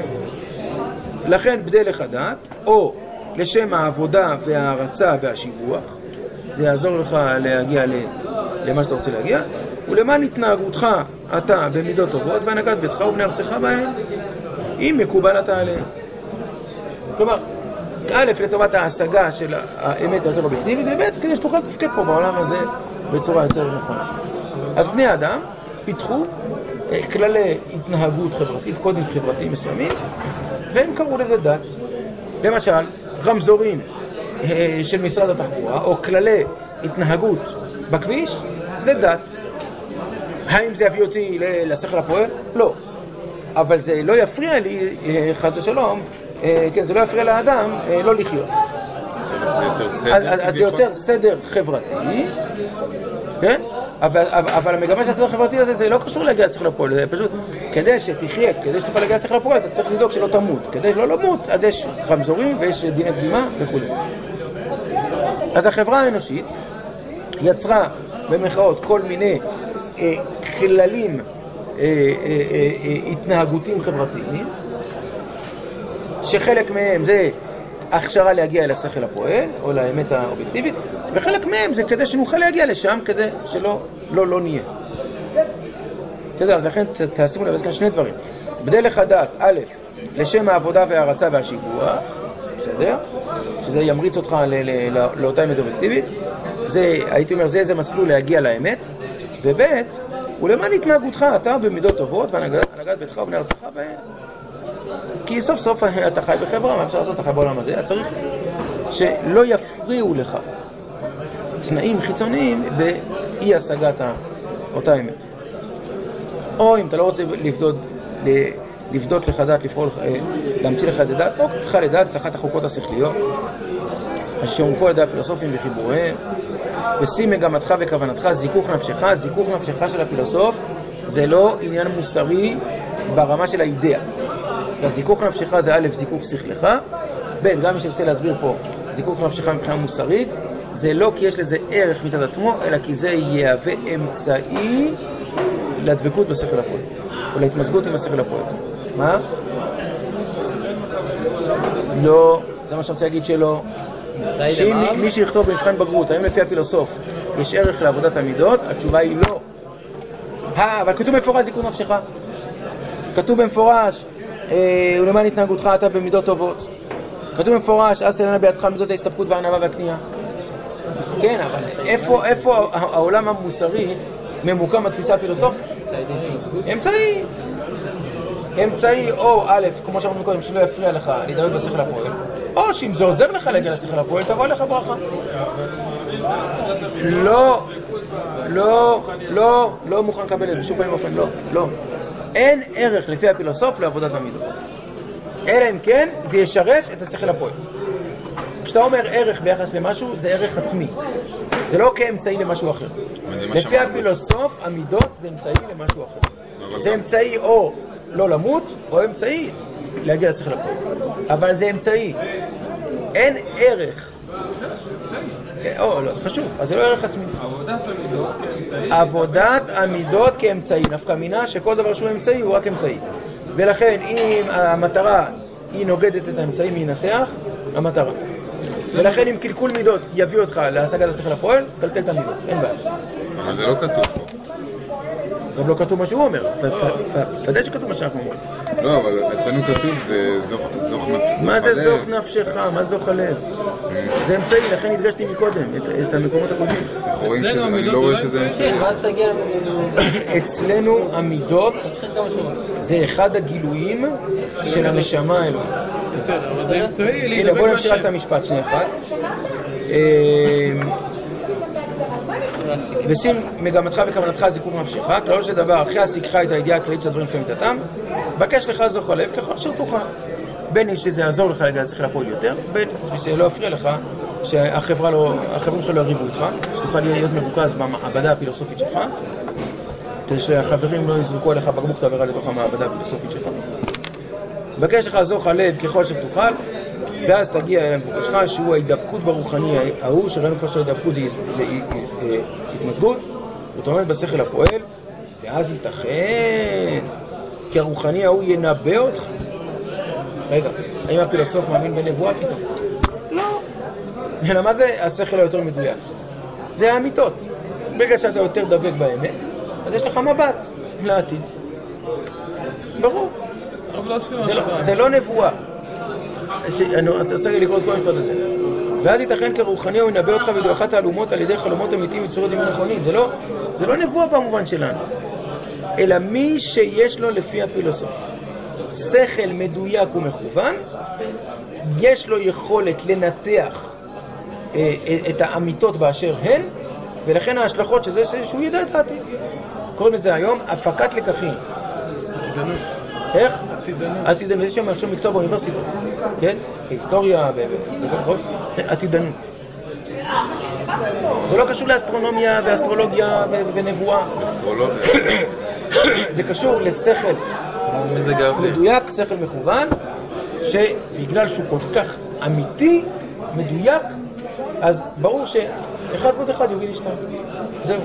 לכן בדי לך דת, או לשם העבודה וההרצה והשיבוח, זה יעזור לך להגיע למה שאתה רוצה להגיע, ולמען התנהגותך אתה במידות טובות והנהגת ביתך ובני ארצך בהם, אם מקובל אתה עליהם. כלומר, א', לטובת ההשגה של האמת היותר אובייקטיבית, וב', כדי שתוכל לתפקד פה בעולם הזה בצורה יותר נכונה. אז בני האדם פיתחו כללי התנהגות חברתית, קודים חברתיים מסוימים, והם קראו לזה דת. למשל, רמזורים של משרד התחבורה, או כללי התנהגות בכביש, זה דת. האם זה יביא אותי לשכל הפועל? לא. אבל זה לא יפריע לי, חס ושלום, כן, זה לא יפריע לאדם לא לחיות. אז זה יוצר סדר חברתי, כן? אבל, אבל המגמה של הסדר החברתי הזה, זה לא קשור להגיע לשכל הפועל, זה פשוט, כדי שתחיה, כדי שתוכל להגיע לשכל הפועל, אתה צריך לדאוג שלא תמות. כדי שלא למות, אז יש רמזורים ויש דיני דגימה וכו'. אז החברה האנושית יצרה במחאות כל מיני אה, כללים אה, אה, אה, התנהגותיים חברתיים, שחלק מהם זה הכשרה להגיע אל השכל הפועל, או לאמת האובייקטיבית, וחלק מהם זה כדי שנוכל להגיע לשם, כדי שלא לא, לא נהיה. בסדר, אז לכן תשימו לב, כאן שני דברים. בדי לך דעת, א', לשם העבודה וההרצה והשיבוח, בסדר? שזה ימריץ אותך לאותה אמת אובייקטיבית. זה, הייתי אומר, זה איזה מסלול להגיע לאמת. וב', ולמען התנהגותך אתה במידות טובות והנהגת ביתך ובני ארצך בהן. כי סוף סוף אתה חי בחברה, מה אפשר לעשות? אתה חי בעולם הזה, אתה צריך שלא יפריעו לך תנאים חיצוניים באי השגת אותה אמת. או אם אתה לא רוצה לבדות, לבדות לך דעת, לבחור לך, להמציא לך את הדעת, או לך לדעת את אחת החוקות השכליות, אשר הונחו על ידי הפילוסופים בחיבוריהם, ושים מגמתך וכוונתך, זיכוך נפשך. זיכוך נפשך של הפילוסוף זה לא עניין מוסרי ברמה של האידאה. זיכוך נפשך זה א', זיכוך שכלך, ב', גם מי שרוצה להסביר פה, זיכוך נפשך מבחינה מוסרית, זה לא כי יש לזה ערך מצד עצמו, אלא כי זה יהווה אמצעי לדבקות בשכל הפועל, או להתמזגות עם השכל הפועל. מה? לא, זה מה שאני רוצה להגיד שלא. שאם מי שיכתוב במבחן בגרות, האם לפי הפילוסוף יש ערך לעבודת המידות, התשובה היא לא. אה, אבל כתוב במפורש זיכוך נפשך. כתוב במפורש, ולמען התנהגותך אתה במידות טובות. כתוב במפורש, אז תלנה בידך מידות ההסתפקות והענווה והקנייה. כן, אבל איפה, איפה העולם המוסרי ממוקם בתפיסה הפילוסופית? אמצעי. אמצעי או א', כמו שאמרנו קודם, שלא יפריע לך להידבק בשכל הפועל, או שאם זה עוזר לך להגיע לשכל הפועל, תבוא לך ברכה. לא, לא, לא, לא מוכן לקבל את זה, בשום פנים אופן, לא, לא. אין ערך לפי הפילוסוף לעבודת המידות. אלא אם כן, זה ישרת את השכל הפועל. כשאתה אומר ערך ביחס למשהו, זה ערך עצמי. זה לא כאמצעי למשהו אחר. לפי הפילוסוף, המידות זה אמצעי למשהו אחר. זה אמצעי או לא למות, או אמצעי להגיע לשכל הפועל. אבל זה אמצעי. אין ערך. או, לא, זה חשוב. אז זה לא ערך עצמי. עבודת המידות כאמצעי. עבודת המידות כאמצעי. נפקא מינה שכל דבר שהוא אמצעי הוא רק אמצעי. ולכן, אם המטרה היא נוגדת את האמצעי, מי ינצח? המטרה. ולכן אם קלקול מידות יביא אותך להשגת השכל הפועל, קלקל את המידות, אין בעיה. אבל זה לא כתוב פה. גם לא כתוב מה שהוא אומר, ודאי שכתוב מה שאנחנו אומרים. לא, אבל אצלנו כתוב זה זוך נפשך. מה זה זוך נפשך? מה זוך הלב? זה אמצעי, לכן הדגשתי מקודם, את המקומות הקודמים. אני לא רואה שזה אמצעי. אצלנו המידות זה אחד הגילויים של הנשמה האלוהית. בסדר, אבל זה אמצעי. הנה, בוא נמשיך את המשפט שנייה אחת. ושים מגמתך וכוונתך זיכוך נפשך, כלל של דבר, אחרי השיגך את הידיעה הכללית של הדברים כמיתתם, בקש לך זוך הלב ככל אשר תוכל. בין שזה יעזור לך להגיע לשכל הפועל יותר, בין שלא יפריע לך, שהחברה לא, החברים שלך לא יריבו איתך, שתוכל להיות מרוכז במעבדה הפילוסופית שלך, כדי שהחברים לא יזרקו עליך בקבוק תבערה לתוך המעבדה הפילוסופית שלך. בקש לך זוך הלב ככל אשר תוכל, ואז תגיע אל המבוקשך שהוא ההידבקות ברוחני ההוא, שראינו כבר שההידבקות זה התמזגות, זאת אומרת בשכל הפועל, ואז ייתכן כי הרוחני ההוא ינבא אותך. רגע, האם הפילוסוף מאמין בנבואה פתאום? לא. אלא מה זה השכל היותר מדויק? זה האמיתות. ברגע שאתה יותר דבק באמת, אז יש לך מבט לעתיד. ברור. זה לא נבואה. אני רוצה לקרוא את כל המשפט הזה. ואז ייתכן כרוחני הוא ינבא אותך וידועך תעלומות על ידי חלומות אמיתיים וצורות ימים נכונים. זה לא, זה לא נבואה במובן שלנו, אלא מי שיש לו לפי הפילוסוף שכל מדויק ומכוון, יש לו יכולת לנתח אה, את האמיתות באשר הן, ולכן ההשלכות שזה שהוא ידע את העתיד. קוראים לזה היום הפקת לקחים. עתידנות. איך? עתידנות. עתידנות. זה שם עכשיו מקצוע באוניברסיטה, כן? היסטוריה ועתידנות. זה לא קשור לאסטרונומיה ואסטרולוגיה ונבואה. אסטרולוגיה. זה קשור לשכל מדויק, שכל מכוון, שבגלל שהוא כל כך אמיתי, מדויק, אז ברור שאחד ועוד אחד יוביל לשתיים. זהו.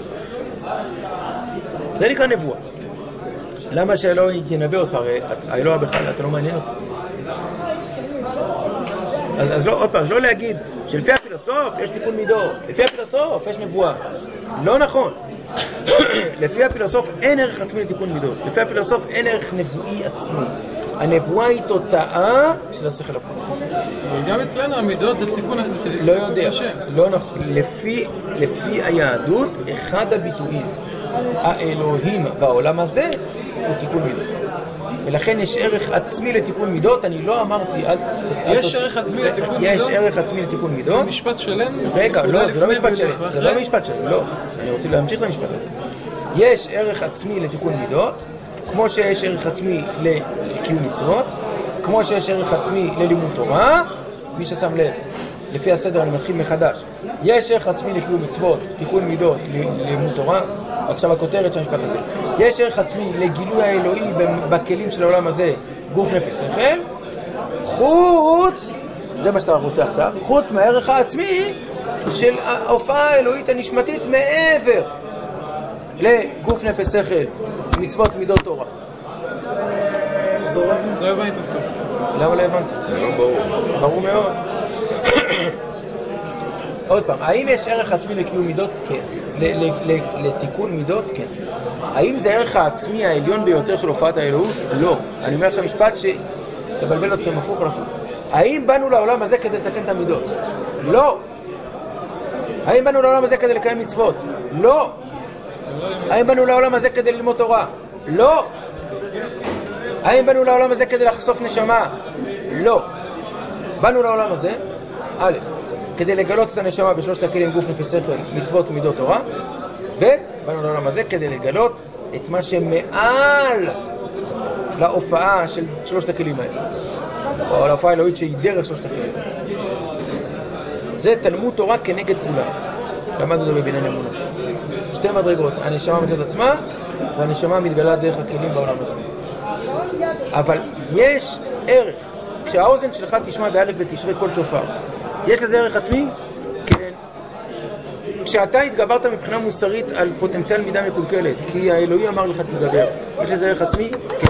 זה נקרא נבואה. למה שאלוהים ינבא אותך? הרי האלוה בכלל, אתה לא מעניין אותך. אז, אז לא, עוד פעם, לא להגיד שלפי הפילוסוף יש תיקון מידות, לפי הפילוסוף יש נבואה. לא נכון. לפי הפילוסוף אין ערך עצמי לתיקון מידות. לפי הפילוסוף אין ערך נבואי עצמי. הנבואה היא תוצאה של השכל הפועל. גם אצלנו המידות זה תיקון... לא יודע, לא נכון. לפי, לפי היהדות, אחד הביטויים האלוהים בעולם הזה הוא תיקון מידות. ולכן יש ערך עצמי לתיקון מידות, אני לא אמרתי... אל, יש אל ערך עצמי לתיקון יש מידות? יש ערך עצמי לתיקון מידות. זה משפט שלם? רגע, לא, זה לא משפט שלם, זה לא משפט שלם, לא. אני רוצה להמשיך למשפט הזה. יש ערך עצמי לתיקון מידות, כמו שיש ערך עצמי לקיום מצוות, כמו שיש ערך עצמי ללימוד תורה, מי ששם לב, לפי הסדר אני מתחיל מחדש. יש ערך עצמי לקיום מצוות, תיקון מידות, ללימוד תורה, עכשיו הכותרת של המשפט הזה. יש ערך עצמי לגילוי האלוהי בכלים של העולם הזה, גוף נפש שכל, חוץ, זה מה שאתה רוצה עכשיו, חוץ מהערך העצמי של ההופעה האלוהית הנשמתית מעבר לגוף נפש שכל, מצוות מידות תורה. לא הבנתי את הסוף. למה לא הבנת? זה לא ברור. ברור מאוד. עוד פעם, האם יש ערך עצמי לקיום מידות? כן. לתיקון מידות? כן. האם זה הערך העצמי העליון ביותר של הופעת האלוהות? לא. אני אומר עכשיו משפט שתבלבל אתכם הפוך על הפוך. האם באנו לעולם הזה כדי לתקן את המידות? לא. האם באנו לעולם הזה כדי לקיים מצוות? לא. האם באנו לעולם הזה כדי ללמוד תורה? לא. האם באנו לעולם הזה כדי לחשוף נשמה? לא. באנו לעולם הזה, א', כדי לגלות את הנשמה בשלושת הכלים גוף נפש שכל, מצוות ומידות תורה, ב', באנו לעולם הזה כדי לגלות את מה שמעל להופעה של שלושת הכלים האלה, או להופעה האלוהית שהיא דרך שלושת הכלים. זה תלמוד תורה כנגד כולם. למדנו את זה בבניין אמונה. שתי מדרגות, הנשמה מצד עצמה, והנשמה מתגלה דרך הכלים בעולם הזה. אבל יש ערך, כשהאוזן שלך תשמע באלף ותשרה כל שופר, יש לזה ערך עצמי? כן. כשאתה התגברת מבחינה מוסרית על פוטנציאל מידה מקולקלת, כי האלוהי אמר לך תתגבר, יש לזה ערך עצמי? כן.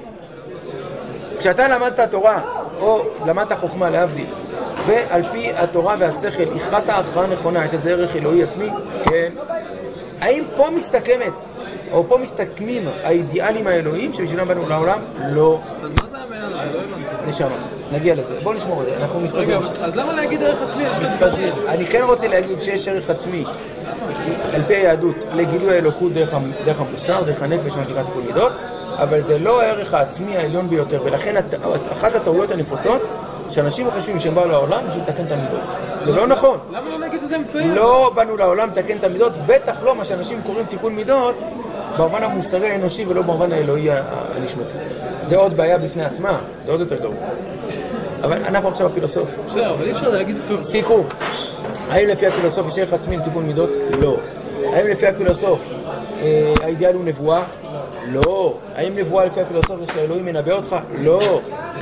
כשאתה למדת התורה, או למדת חוכמה להבדיל, ועל פי התורה והשכל הכרעת הכרעה נכונה, יש לזה ערך אלוהי עצמי? כן. האם פה מסתכמת, או פה מסתכמים האידיאלים האלוהים שבשבילם באנו לעולם? לא. אז מה זה המאה? אני לא הבנתי. נשמה, נגיע לזה. בואו נשמור את זה, אנחנו מתפזרים. רגע, אז למה להגיד ערך עצמי? מתפזרים. אני כן רוצה להגיד שיש ערך עצמי, על פי היהדות, לגילוי האלוקות דרך המוסר, דרך הנפש, מה שנקרא תיקון מידות, אבל זה לא הערך העצמי העליון ביותר, ולכן אחת הטעויות הנפוצות, שאנשים חושבים שהם באו לעולם בשביל לתקן את המידות. זה לא נכון. למה לא להגיד שזה אמצעי? לא באנו לעולם לתקן את המידות, בטח לא מה שאנשים קוראים תיקון מידות, במובן המוסרי האנושי ולא במובן האלוהי הנשמתי. זה עוד בעיה בפני עצמה, זה עוד יותר גרוע. אבל אנחנו עכשיו הפילוסוף. בסדר, אבל אי אפשר להגיד טוב. סיכום. האם לפי הפילוסוף יש ערך עצמי לתיקון מידות? לא. האם לפי הפילוסוף האידיאל הוא נבואה? לא. האם נבואה לפי הפילוסוף זה שהאלוהים מנבא אותך? לא.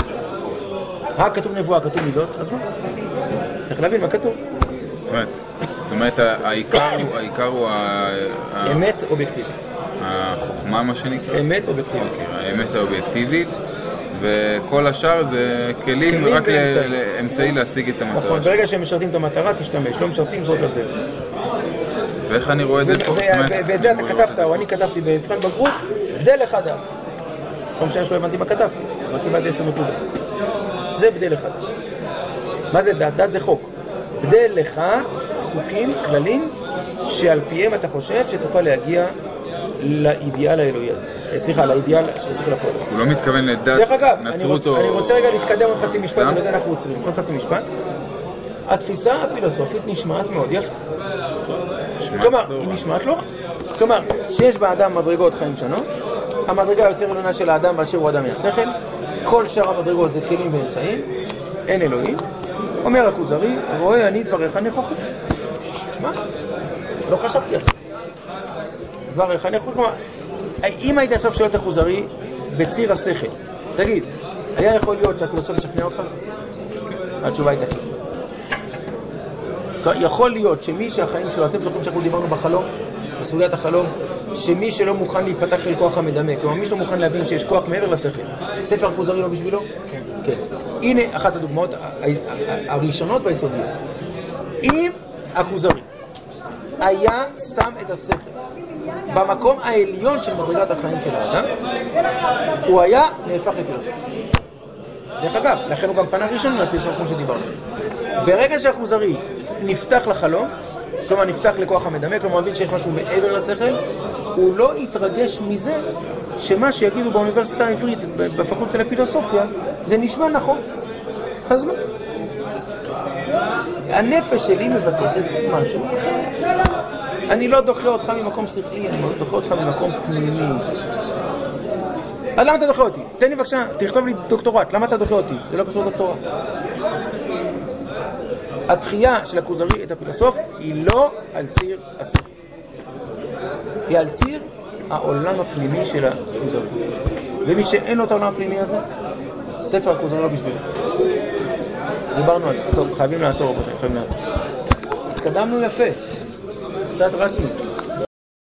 רק כתוב נבואה, כתוב מידות, אז מה? צריך להבין מה כתוב. זאת אומרת, זאת אומרת, העיקר הוא, העיקר הוא אמת אובייקטיבית. החוכמה, מה שנקרא? אמת אובייקטיבית. האמת האובייקטיבית, וכל השאר זה כלים רק לאמצעי להשיג את המטרה. נכון, ברגע שהם משרתים את המטרה, תשתמש, לא משרתים, זאת לזה. ואיך אני רואה את זה פה? ואת זה אתה כתבת, או אני כתבתי במבחן בגרות, בדל אחד. לא משנה שלא הבנתי מה כתבתי, אבל קיבלתי עשר נקודות. זה בדל אחד. מה זה דת? דת זה חוק. בדל לך חוקים, כללים, שעל פיהם אתה חושב שתוכל להגיע לאידיאל האלוהי הזה. סליחה, לאידיאל שצריך לפעול. הוא לא מתכוון לדת, דרך אגב, נצרות או... אני רוצה רגע להתקדם עוד חצי משפט, ובזה אנחנו עוצרים. עוד חצי משפט. התפיסה הפילוסופית נשמעת מאוד יפה. כלומר, היא נשמעת לא רע. כלומר, שיש באדם מדרגות חיים שונות, המדרגה יותר עליונה של האדם באשר הוא אדם מהשכל, כל שאר המדרגות זה כלים ואמצעים, אין אלוהים. אומר הכוזרי, רואה אני דבריך נכוחים. שמע, לא חשבתי על זה. דבריך נכוחים. כלומר, אם היית עכשיו שואל את הכוזרי בציר השכל, תגיד, היה יכול להיות שהפילוסוף ישכנע אותך? התשובה הייתה כן. יכול להיות שמי שהחיים שלו, אתם זוכרים שאנחנו דיברנו בחלום, בסוגיית החלום, שמי שלא מוכן להיפתח אל כוח המדמה, כלומר מי שלא מוכן להבין שיש כוח מעבר לשכל, ספר הכוזרי לא בשבילו? כן. כן. הנה אחת הדוגמאות הראשונות והיסודיות. אם הכוזרי היה שם את השכל במקום העליון של מדרגת החיים של האדם, הוא היה נהפך לפילוסוף. דרך אגב, לכן הוא גם פנה ראשון לפילוסוף כמו שדיברנו. ברגע שהכוזרי נפתח לחלום, כלומר נפתח לכוח המדמה, כלומר מבין שיש משהו מעבר לשכל, הוא לא יתרגש מזה שמה שיגידו באוניברסיטה העברית, בפקולטה לפילוסופיה, זה נשמע נכון. אז מה? הנפש שלי מבקשת משהו. אני לא דוחה אותך ממקום שכלי, אני דוחה אותך ממקום פנימי. אז למה אתה דוחה אותי? תן לי בבקשה, תכתוב לי דוקטורט, למה אתה דוחה אותי? זה לא קשור דוקטורט. התחייה של הכוזרי את הפילוסוף היא לא על ציר השכל. היא על ציר העולם הפנימי של הכוזרי. ומי שאין לו את העולם הפנימי הזה, ספר הכוזרי לא בשביל. דיברנו על זה. טוב, חייבים לעצור רבותיי, חייבים לעצור. התקדמנו יפה. קצת רצנו.